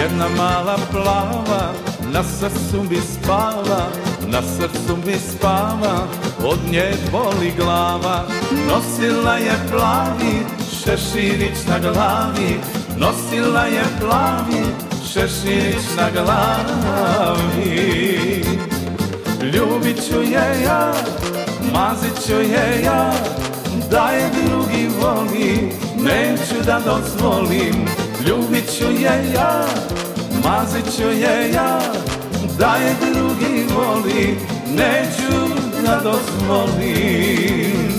Jedna mala plava na srcu mi spava, na srcu mi spava, od nje boli glava. Nosila je plavi šeširić na glavi, nosila je plavi šeširić na glavi. Ljubit ću je ja, mazit ću je ja, da je drugi voli, neću da dozvolim. Ljubit ću je ja, mazit ću je ja, da je drugi voli, neću da dozvolim.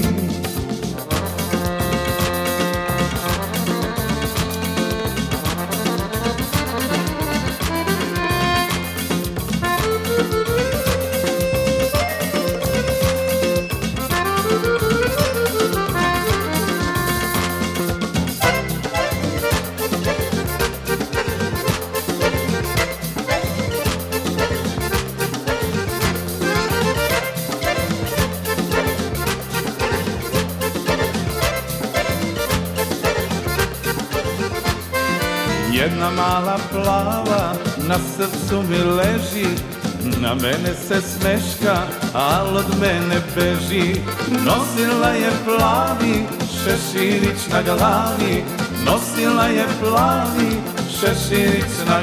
Jedna mala plava na srcu mi leži, na mene se smeška, al od mene beži. Nosila je plavi šeširić na glavi, nosila je plavi šeširić na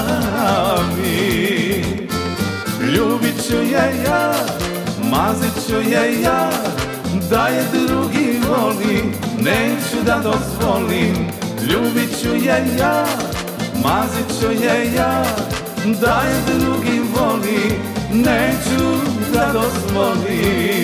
glavi. Ljubit ću je ja, mazit ću je ja, da je drugi voli, neću da dozvolim. Ljubit ću je ja, mazit ću je ja, da je drugi voli, neću da dozvolim.